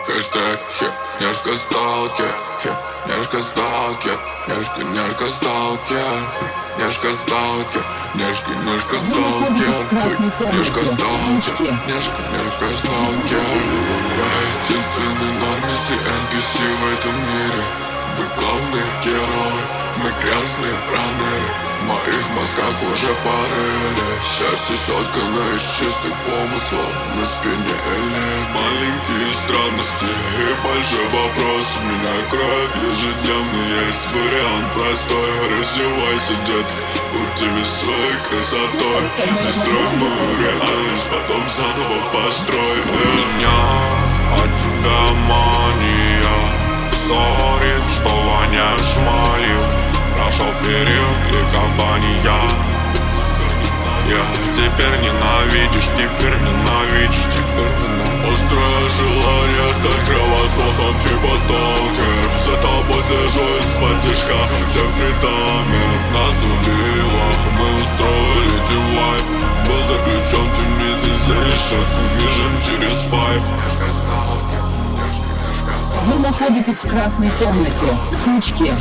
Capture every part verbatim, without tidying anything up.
Хэштег, хе, няшка сталкер, хе, няшка сталкер, няшка, няшка сталкер, няшка сталкер, няшка, няшка сталкер, няшка сталкер, няшка, няшка сталкер. Я единственный нормис и эн пи си в этом мире. Вы главный герой, мы грязные проныры. В моих мозгах уже порыли. Счастье соткано из чистых помыслов. На спине элит. Маленькие странности и большой вопрос. Меня кроет ежедневно, есть вариант простой. Раздевайся, детка, удиви своей красотой. Не строй мою реальность, потом заново построй. Меня от тебя мания. Сори, что воняешь малью. Прошел период ликования. Я теперь ненавидишь, теперь ненавидишь, теперь ненавидишь. Острое желание стать кровососом типа сталкер. За тобой слежу из-под тишка, где фритамер. Нас убило, мы устроили дивайп. Был заключен в темнице за решетку, вижен через пайп. Вы находитесь в красной комнате, сучки.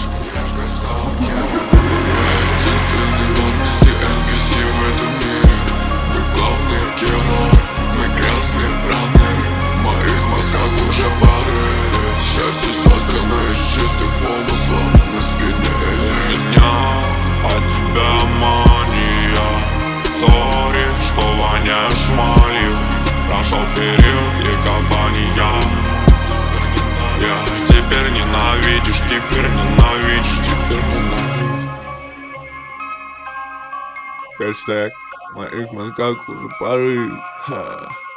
Счастье соткано из чистых помыслов. На спине элит. Меня от тебя мания. Сори, что воняешь малью. Прошел период ликования. Я теперь ненавидишь, теперь ненавидишь, теперь ненавидишь. Хэштег, в моих мозгах уже порыв.